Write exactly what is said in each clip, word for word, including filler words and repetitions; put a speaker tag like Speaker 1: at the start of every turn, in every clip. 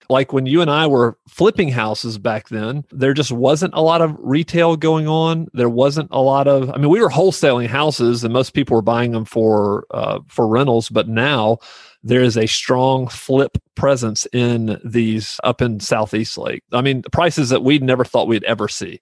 Speaker 1: like when you and I were flipping houses back then, there just wasn't a lot of retail going on. There wasn't a lot of, I mean, we were wholesaling houses and most people were buying them for uh, for rentals, but now there is a strong flip presence in these up in Southeast Lake. I mean, the prices that we never thought we'd ever see.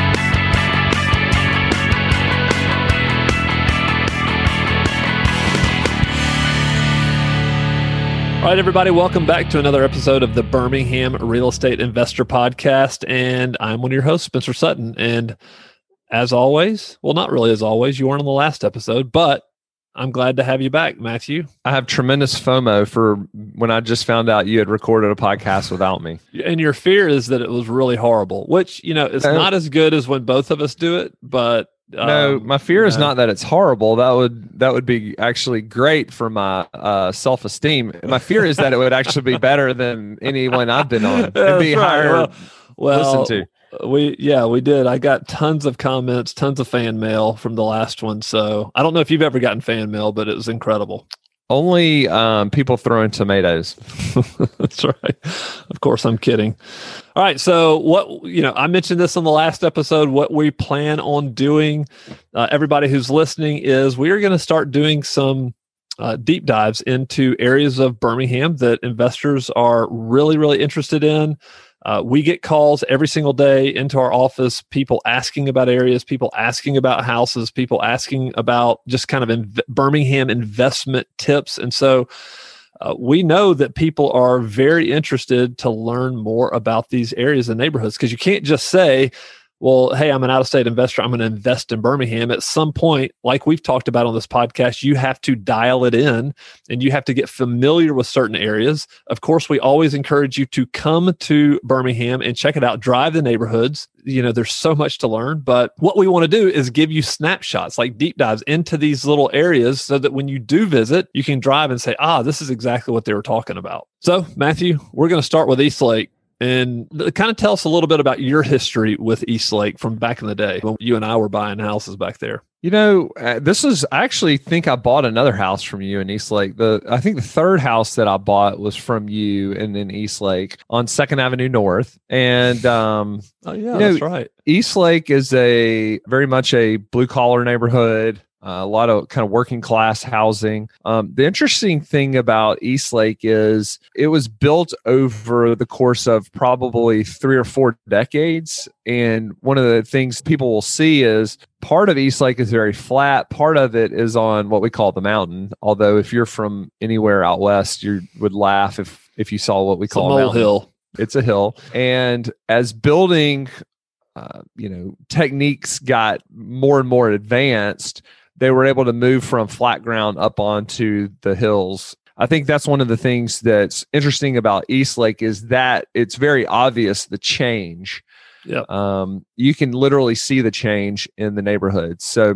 Speaker 1: All right, everybody, welcome back to another episode of the Birmingham Real Estate Investor Podcast. And I'm one of your hosts, Spencer Sutton. And as always, well, not really as always, you weren't on the last episode, but I'm glad to have you back, Matthew.
Speaker 2: I have tremendous FOMO for when I just found out you had recorded a podcast without me.
Speaker 1: And your fear is that it was really horrible, which, you know, it's uh, not as good as when both of us do it, but Um,
Speaker 2: no, my fear is no. not that it's horrible. That would that would be actually great for my uh, self-esteem. My fear is that it would actually be better than anyone I've been on. It'd be
Speaker 1: right.
Speaker 2: higher
Speaker 1: well, well,
Speaker 2: listen
Speaker 1: to. We yeah, we did. I got tons of comments, tons of fan mail from the last one. So I don't know if you've ever gotten fan mail, but it was incredible.
Speaker 2: Only um, people throwing tomatoes.
Speaker 1: That's right. Of course, I'm kidding. All right. So what, you know, I mentioned this on the last episode, what we plan on doing, uh, everybody who's listening, is we are going to start doing some uh, deep dives into areas of Birmingham that investors are really, really interested in. Uh, we get calls every single day into our office, people asking about areas, people asking about houses, people asking about just kind of inv- Birmingham investment tips. And so uh, we know that people are very interested to learn more about these areas and neighborhoods, because you can't just say, well, hey, I'm an out-of-state investor, I'm going to invest in Birmingham. At some point, like we've talked about on this podcast, you have to dial it in and you have to get familiar with certain areas. Of course, we always encourage you to come to Birmingham and check it out, drive the neighborhoods. You know, there's so much to learn, but what we want to do is give you snapshots, like deep dives into these little areas so that when you do visit, you can drive and say, ah, this is exactly what they were talking about. So, Matthew, we're going to start with East Lake. And kind of tell us a little bit about your history with East Lake from back in the day when you and I were buying houses back there.
Speaker 2: You know, uh, this is, I actually think I bought another house from you in East Lake. The I think the third house that I bought was from you in, in East Lake on Second Avenue North. And, um,
Speaker 1: oh, yeah,
Speaker 2: you
Speaker 1: that's
Speaker 2: know,
Speaker 1: right.
Speaker 2: East Lake is a very much a blue collar neighborhood. Uh, a lot of kind of working class housing. Um, the interesting thing about East Lake is it was built over the course of probably three or four decades. And one of the things people will see is part of East Lake is very flat. Part of it is on what we call the mountain. Although if you're from anywhere out west, you would laugh if, if you saw what we
Speaker 1: it's
Speaker 2: call
Speaker 1: a
Speaker 2: a mountain.
Speaker 1: hill.
Speaker 2: It's a hill. And as building, uh, you know, techniques got more and more advanced, they were able to move from flat ground up onto the hills. I think that's one of the things that's interesting about East Lake is that it's very obvious the change.
Speaker 1: Yeah.
Speaker 2: Um, you can literally see the change in the neighborhood. So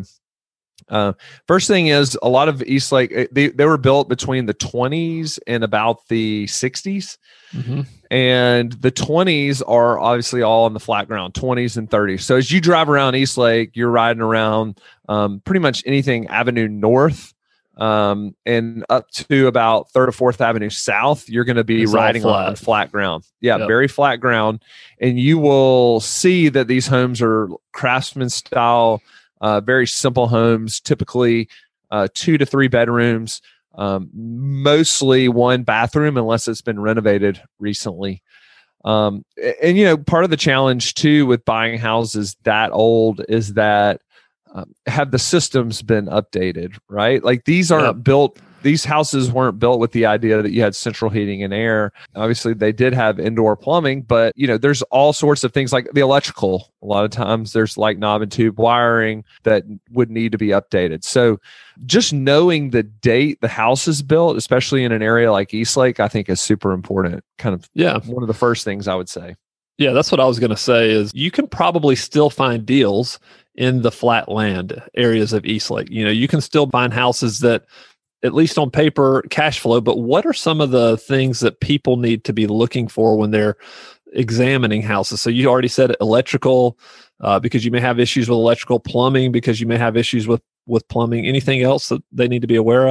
Speaker 2: uh, first thing is a lot of East Lake, they, they were built between the twenties and about the sixties. Mm-hmm. And the twenties are obviously all on the flat ground, twenties and thirties. So as you drive around East Lake, you're riding around um, pretty much anything Avenue North um, and up to about third or fourth Avenue South, you're going to be
Speaker 1: it's
Speaker 2: riding
Speaker 1: flat.
Speaker 2: on flat ground. Yeah,
Speaker 1: yep.
Speaker 2: Very flat ground. And you will see that these homes are craftsman style, uh, very simple homes, typically uh, two to three bedrooms. Um, mostly one bathroom unless it's been renovated recently. Um, and, and, you know, part of the challenge too with buying houses that old is that um, have the systems been updated, right? Like these aren't
Speaker 1: yep.
Speaker 2: built, these houses weren't built with the idea that you had central heating and air. Obviously they did have indoor plumbing, but you know, there's all sorts of things like the electrical. A lot of times there's like knob and tube wiring that would need to be updated. So just knowing the date the house is built, especially in an area like East Lake, I think is super important. Kind of
Speaker 1: yeah.
Speaker 2: one of the first things I would say.
Speaker 1: Yeah, that's what I was going to say is you can probably still find deals in the flat land areas of East Lake. You know, you can still find houses that at least on paper, cash flow, but what are some of the things that people need to be looking for when they're examining houses? So you already said electrical, uh, because you may have issues with electrical, plumbing, because you may have issues with, with plumbing. Anything else that they need to be aware of?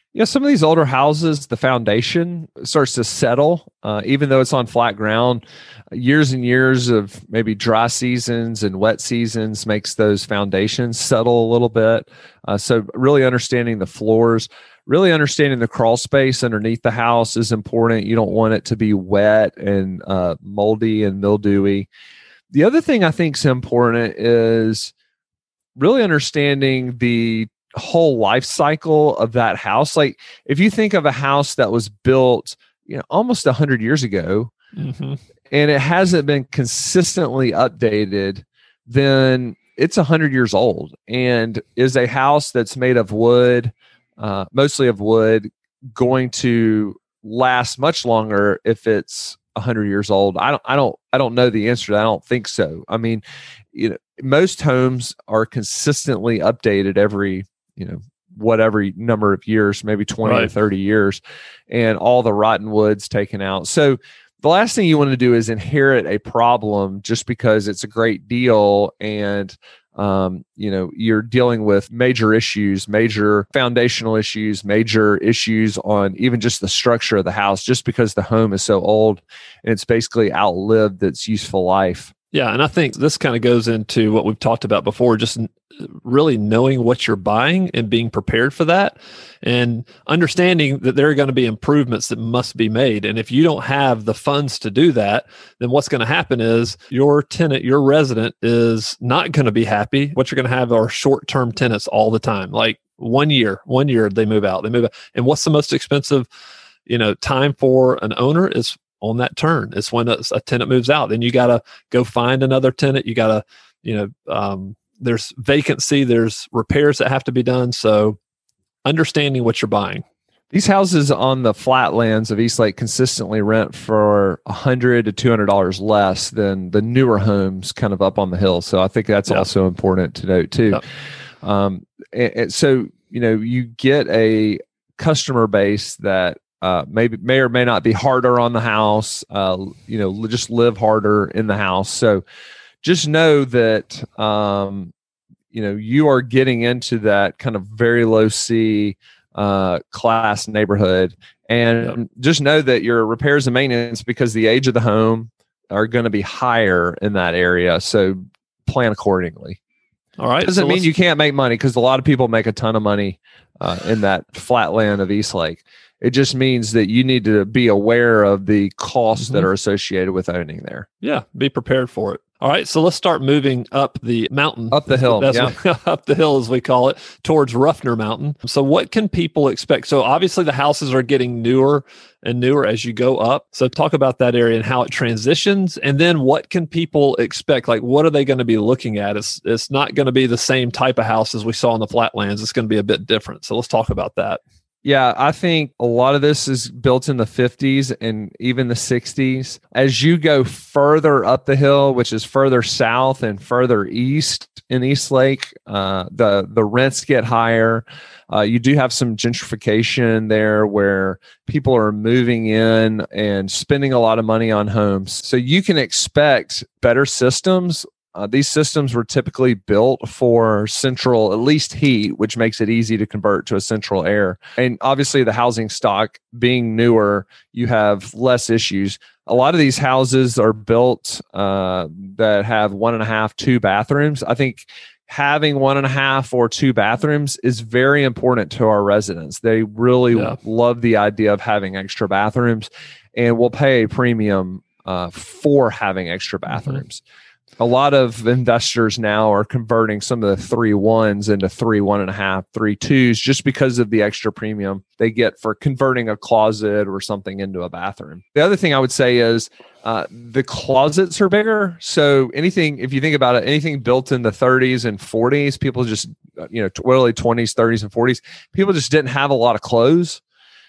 Speaker 2: Yeah, some of these older houses, the foundation starts to settle, uh, even though it's on flat ground. Years and years of maybe dry seasons and wet seasons makes those foundations settle a little bit. Uh, so really understanding the floors, really understanding the crawl space underneath the house is important. You don't want it to be wet and uh, moldy and mildewy. The other thing I think is important is really understanding the whole life cycle of that house. Like if you think of a house that was built, you know, almost a hundred years ago, mm-hmm. and it hasn't been consistently updated, then it's a hundred years old. And is a house that's made of wood, uh, mostly of wood, going to last much longer if it's a hundred years old? I don't, I don't, I don't know the answer to that. I don't think so. I mean, you know, most homes are consistently updated every, you know, whatever number of years, maybe twenty right. or thirty years, and all the rotten wood's taken out. So the last thing you want to do is inherit a problem just because it's a great deal and, um, you know, you're dealing with major issues, major foundational issues, major issues on even just the structure of the house, just because the home is so old and it's basically outlived its useful life.
Speaker 1: Yeah. And I think this kind of goes into what we've talked about before, just really knowing what you're buying and being prepared for that and understanding that there are going to be improvements that must be made. And if you don't have the funds to do that, then what's going to happen is your tenant, your resident is not going to be happy. What you're going to have are short-term tenants all the time. Like one year, one year they move out, they move out. And what's the most expensive, you know, time for an owner is on that turn. It's when a, a tenant moves out. Then you got to go find another tenant. You got to, you know, um, there's vacancy, there's repairs that have to be done. So understanding what you're buying.
Speaker 2: These houses on the flatlands of Eastlake consistently rent for one hundred to two hundred dollars less than the newer homes kind of up on the hill. So I think that's yeah. also important to note too. Yeah. Um, and, and so, you know, you get a customer base that uh, maybe may or may not be harder on the house, uh, you know, just live harder in the house. So just know that, um, you know, you are getting into that kind of very low C uh, class neighborhood. And yep. just know that your repairs and maintenance, because the age of the home, are going to be higher in that area. So plan accordingly.
Speaker 1: All right.
Speaker 2: Doesn't
Speaker 1: so
Speaker 2: mean you can't make money, because a lot of people make a ton of money uh, in that flat land of Eastlake. It just means that you need to be aware of the costs mm-hmm. that are associated with owning there.
Speaker 1: Yeah. Be prepared for it. All right, so let's start moving up the mountain.
Speaker 2: Up the hill,
Speaker 1: That's
Speaker 2: yeah.
Speaker 1: what, up the hill, as we call it, towards Ruffner Mountain. So what can people expect? So obviously the houses are getting newer and newer as you go up. So talk about that area and how it transitions. And then what can people expect? Like, what are they going to be looking at? It's, it's not going to be the same type of house as we saw in the flatlands. It's going to be a bit different. So let's talk about that.
Speaker 2: Yeah, I think a lot of this is built in the fifties and even the sixties. As you go further up the hill, which is further south and further east in Eastlake, uh, the, the rents get higher. Uh, you do have some gentrification there where people are moving in and spending a lot of money on homes. So you can expect better systems. Uh, these systems were typically built for central, at least heat, which makes it easy to convert to a central air. And obviously the housing stock being newer, you have less issues. A lot of these houses are built uh, that have one and a half, two bathrooms. I think having one and a half or two bathrooms is very important to our residents. They really yeah. love the idea of having extra bathrooms, and will pay a premium uh, for having extra bathrooms. Mm-hmm. A lot of investors now are converting some of the three ones into three one and a half, three twos, just because of the extra premium they get for converting a closet or something into a bathroom. The other thing I would say is uh, the closets are bigger. So anything, if you think about it, anything built in the thirties and forties, people just, you know, early twenties, thirties, and forties, people just didn't have a lot of clothes.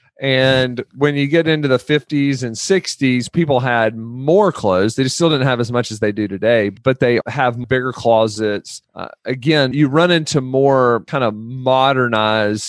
Speaker 2: And when you get into the fifties and sixties, people had more clothes. They still didn't have as much as they do today, but they have bigger closets. Uh, again, you run into more kind of modernized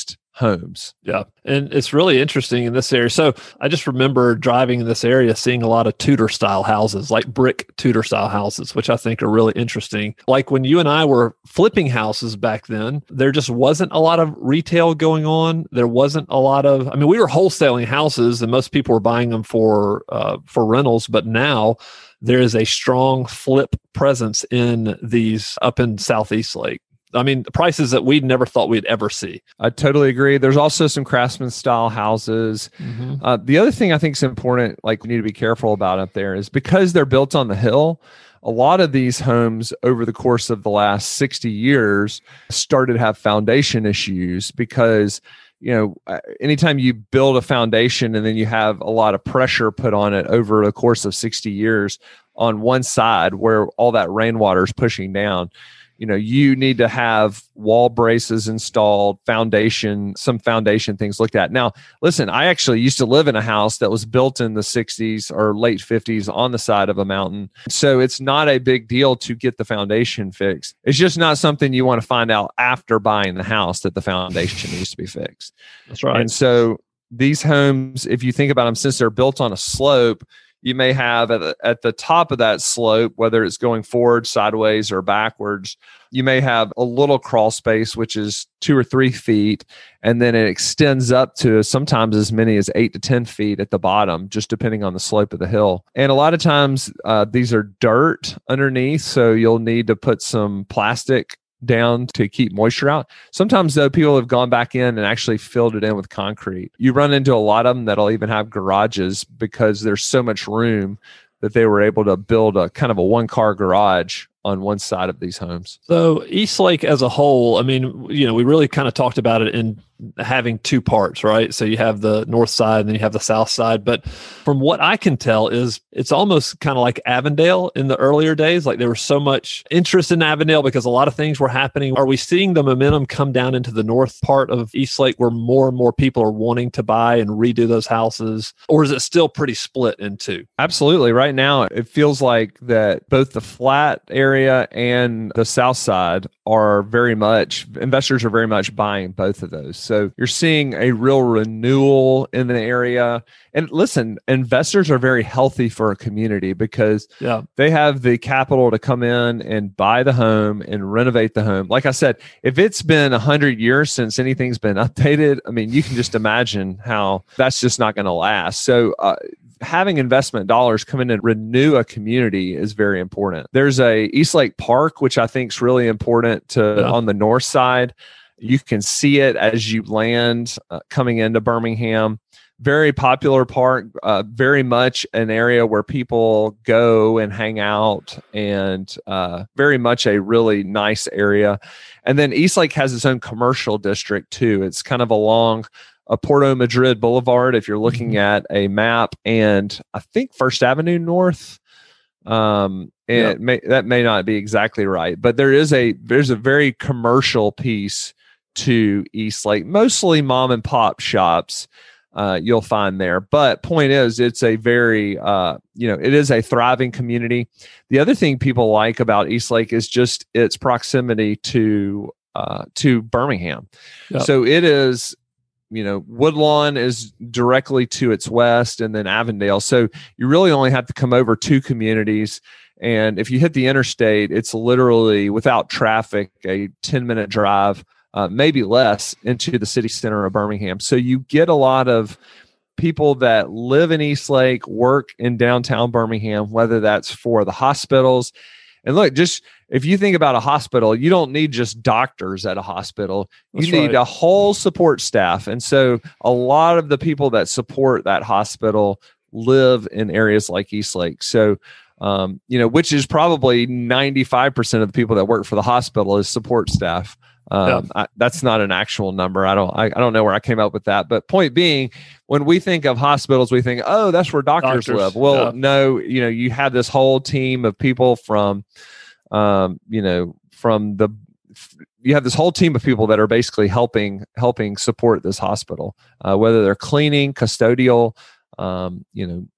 Speaker 2: homes.
Speaker 1: Yeah. And it's really interesting in this area. So I just remember driving in this area, seeing a lot of Tudor style houses, like brick Tudor style houses, which I think are really interesting. Like when you and I were flipping houses back then, there just wasn't a lot of retail going on. There wasn't a lot of, I mean, we were wholesaling houses and most people were buying them for, uh, for rentals, but now there is a strong flip presence in these up in Southeast Lake. I mean, prices that we never thought we'd ever see.
Speaker 2: I totally agree. There's also some craftsman style houses. Mm-hmm. Uh, the other thing I think is important, like we need to be careful about up there, is because they're built on the hill, a lot of these homes over the course of the last sixty years started to have foundation issues because, you know, anytime you build a foundation and then you have a lot of pressure put on it over the course of sixty years on one side where all that rainwater is pushing down, you know, you need to have wall braces installed, foundation, some foundation things looked at. Now, listen, I actually used to live in a house that was built in the sixties or late fifties on the side of a mountain. So it's not a big deal to get the foundation fixed. It's just not something you want to find out after buying the house that the foundation needs to be fixed.
Speaker 1: That's right.
Speaker 2: And so these homes, if you think about them, since they're built on a slope, you may have at the, at the top of that slope, whether it's going forward, sideways, or backwards, you may have a little crawl space, which is two or three feet, and then it extends up to sometimes as many as eight to ten feet at the bottom, just depending on the slope of the hill. And a lot of times uh, these are dirt underneath, so you'll need to put some plastic down to keep moisture out. Sometimes, though, people have gone back in and actually filled it in with concrete. You run into a lot of them that'll even have garages because there's so much room that they were able to build a kind of a one-car garage on one side of these homes.
Speaker 1: So East Lake as a whole, I mean, you know, we really kind of talked about it in having two parts, right? So you have the north side and then you have the south side. But from what I can tell is it's almost kind of like Avondale in the earlier days. Like there was so much interest in Avondale because a lot of things were happening. Are we seeing the momentum come down into the north part of East Lake where more and more people are wanting to buy and redo those houses? Or is it still pretty split in two?
Speaker 2: Absolutely. Right now, it feels like that both the flat area and the south side are very much, investors are very much buying both of those. So you're seeing a real renewal in the area. And listen, investors are very healthy for a community because yeah. they have the capital to come in and buy the home and renovate the home. Like I said, if it's been one hundred years since anything's been updated, I mean, you can just imagine how that's just not going to last. So uh, having investment dollars come in and renew a community is very important. There's a East Lake Park, which I think is really important to yeah. on the north side. You can see it as you land uh, coming into Birmingham. Very popular park, uh, very much an area where people go and hang out, and uh, very much a really nice area. And then East Lake has its own commercial district too. It's kind of along a Porto Madrid Boulevard, if you're looking mm-hmm. at a map, and I think First Avenue North. Um, and yep. it may, that may not be exactly right, but there is a there's a very commercial piece to East Lake, mostly mom and pop shops. Uh, you'll find there. But point is, it's a very, uh, you know, it is a thriving community. The other thing people like about East Lake is just its proximity to uh, to Birmingham. Yep. So it is, you know, Woodlawn is directly to its west, and then Avondale. So you really only have to come over two communities. And if you hit the interstate, it's literally without traffic, a ten minute drive. Uh, maybe less, into the city center of Birmingham. So you get a lot of people that live in East Lake, work in downtown Birmingham, whether that's for the hospitals. And look, just if you think about a hospital, you don't need just doctors at a hospital. You that's need right. a whole support staff. And so a lot of the people that support that hospital live in areas like East Lake. So um, you know, which is probably ninety-five percent of the people that work for the hospital is support staff. Um, yeah. I, that's not an actual number. I don't, I, I don't know where I came up with that, but point being, when we think of hospitals, we think, oh, that's where doctors, doctors live. Well, yeah. no, you know, you have this whole team of people from, um, you know, from the, you have this whole team of people that are basically helping, helping support this hospital, uh, whether they're cleaning, custodial, um, you know,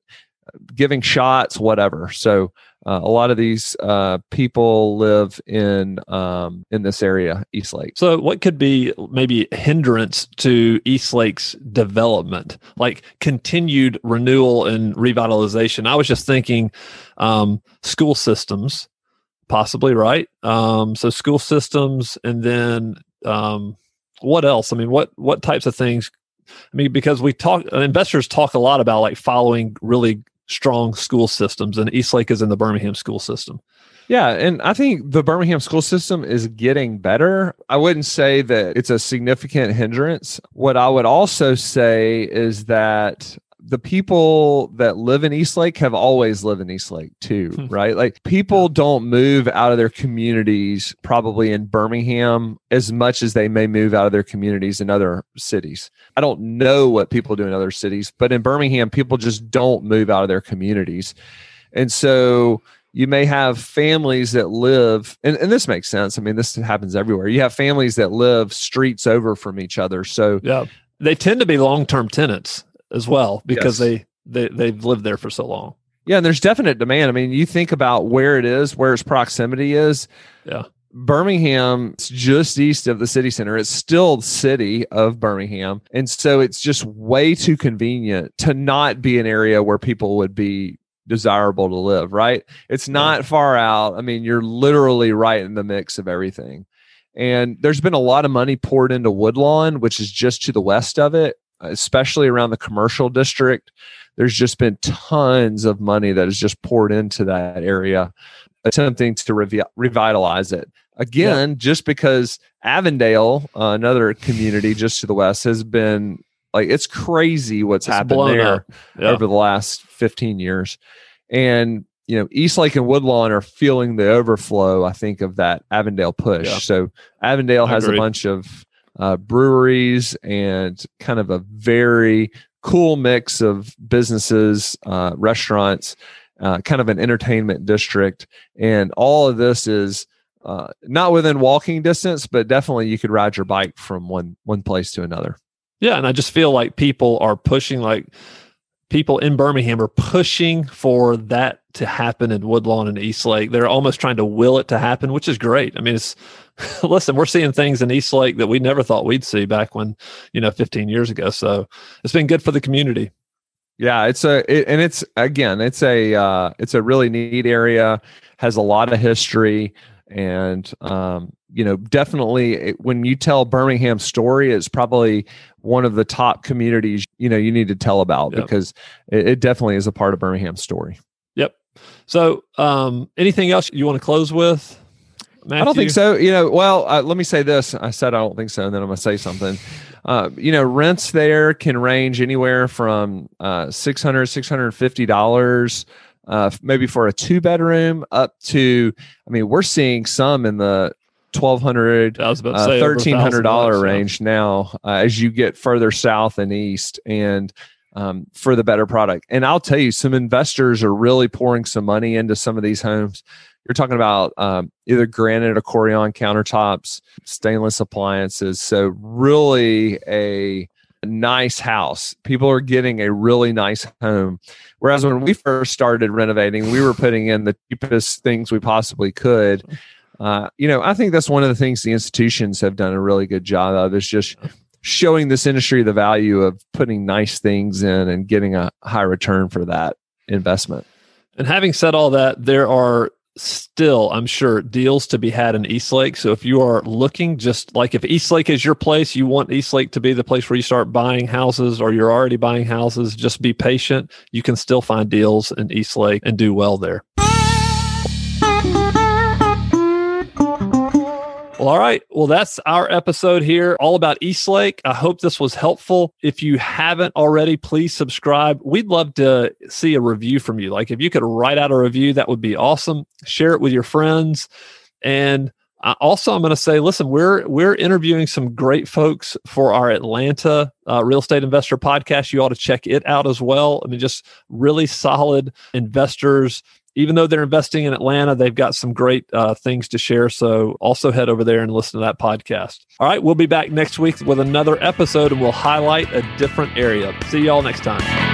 Speaker 2: giving shots, whatever. So uh, a lot of these uh, people live in um, in this area, Eastlake.
Speaker 1: So what could be maybe a hindrance to Eastlake's development, like continued renewal and revitalization? I was just thinking um, school systems, possibly, right? Um, so school systems, and then um, what else? I mean, what what types of things? I mean, because we talk, investors talk a lot about like following really strong school systems, and Eastlake is in the Birmingham school system.
Speaker 2: Yeah, and I think the Birmingham school system is getting better. I wouldn't say that it's a significant hindrance. What I would also say is that the people that live in Eastlake have always lived in Eastlake too, right? Like people don't move out of their communities probably in Birmingham as much as they may move out of their communities in other cities. I don't know what people do in other cities, but in Birmingham, people just don't move out of their communities. And so you may have families that live, and, and this makes sense. I mean, this happens everywhere. You have families that live streets over from each other. So
Speaker 1: yeah, they tend to be long-term tenants as well, because
Speaker 2: yes.
Speaker 1: they, they, they've lived there for so long.
Speaker 2: Yeah, and there's definite demand. I mean, you think about where it is, where its proximity is.
Speaker 1: Yeah.
Speaker 2: Birmingham, it's just east of the city center. It's still the city of Birmingham. And so it's just way too convenient to not be an area where people would be desirable to live, right? It's not yeah. far out. I mean, you're literally right in the mix of everything. And there's been a lot of money poured into Woodlawn, which is just to the west of it, especially around the commercial district. There's just been tons of money that is just poured into that area, attempting to revi- revitalize it. Again, yeah. just because Avondale, uh, another community just to the west, has been like, it's crazy what's it's happened there yeah. over the last fifteen years. And, you know, Eastlake and Woodlawn are feeling the overflow, I think, of that Avondale push. Yeah. So Avondale I has agree. a bunch of uh, breweries and kind of a very cool mix of businesses, uh, restaurants, uh, kind of an entertainment district. And all of this is uh, not within walking distance, but definitely you could ride your bike from one one place to another.
Speaker 1: Yeah, and I just feel like people are pushing, like people in Birmingham are pushing for that to happen in Woodlawn and Eastlake. They're almost trying to will it to happen, which is great. I mean, it's listen, we're seeing things in Eastlake that we never thought we'd see back when, you know, fifteen years ago. So it's been good for the community.
Speaker 2: Yeah, it's a, it, and it's, again, it's a, uh, it's a really neat area, has a lot of history. And, um, you know, definitely it, when you tell Birmingham's story, it's probably one of the top communities, you know, you need to tell about yep. because it, it definitely is a part of Birmingham's story.
Speaker 1: Yep. So, um, anything else you want to close with, Matthew?
Speaker 2: I don't think so. You know, well, uh, let me say this. I said I don't think so, and then I'm going to say something. Uh, you know, rents there can range anywhere from uh, six hundred dollars, six hundred fifty dollars uh, maybe for a two bedroom up to, I mean, we're seeing some in the twelve hundred dollars, uh, thirteen hundred dollars range yeah. now uh, as you get further south and east, and um, for the better product. And I'll tell you, some investors are really pouring some money into some of these homes. You're talking about um, either granite or Corian countertops, stainless appliances. So really a nice house. People are getting a really nice home. Whereas when we first started renovating, we were putting in the cheapest things we possibly could. Uh, you know, I think that's one of the things the institutions have done a really good job of, is just showing this industry the value of putting nice things in and getting a high return for that investment.
Speaker 1: And having said all that, there are still, I'm sure, deals to be had in Eastlake. So if you are looking, just like if Eastlake is your place, you want Eastlake to be the place where you start buying houses, or you're already buying houses, just be patient. You can still find deals in Eastlake and do well there. Well, all right. Well, that's our episode here, all about Eastlake. I hope this was helpful. If you haven't already, please subscribe. We'd love to see a review from you. Like if you could write out a review, that would be awesome. Share it with your friends. And I also, I'm going to say, listen, we're we're interviewing some great folks for our Atlanta uh, Real Estate Investor podcast. You ought to check it out as well. I mean, just really solid investors. Even though they're investing in Atlanta, they've got some great uh, things to share. So also head over there and listen to that podcast. All right, we'll be back next week with another episode, and we'll highlight a different area. See y'all next time.